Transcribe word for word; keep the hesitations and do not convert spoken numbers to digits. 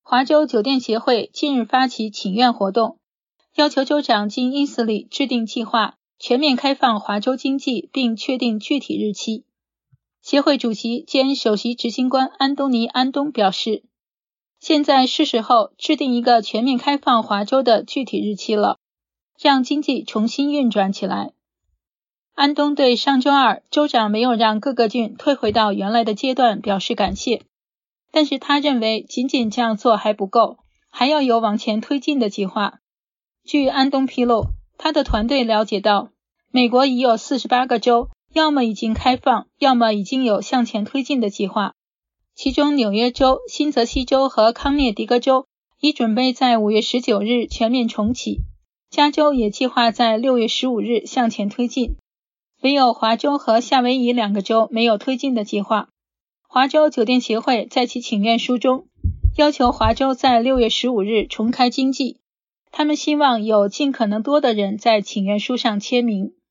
华州酒店协会近日发起请愿活动，要求州长金英斯里制定计划，全面开放华州经济，并确定具体日期。协会主席兼首席执行官安东尼·安东表示，现在是时候制定一个全面开放华州的具体日期了，让经济重新运转起来。安东对上周二州长没有让各个郡退回到原来的阶段表示感谢，但是他认为仅仅这样做还不够，还要有往前推进的计划。据安东披露，他的团队了解到，美国已有四十八个州要么已经开放，要么已经有向前推进的计划，其中纽约州、新泽西州和康涅狄格州已准备在五月十九日全面重启，加州也计划在六月十五日向前推进，唯有华州和夏威夷两个州没有推进的计划。华州酒店协会在其请愿书中要求华州在六月十五日重开经济，他们希望有尽可能多的人在请愿书上签名。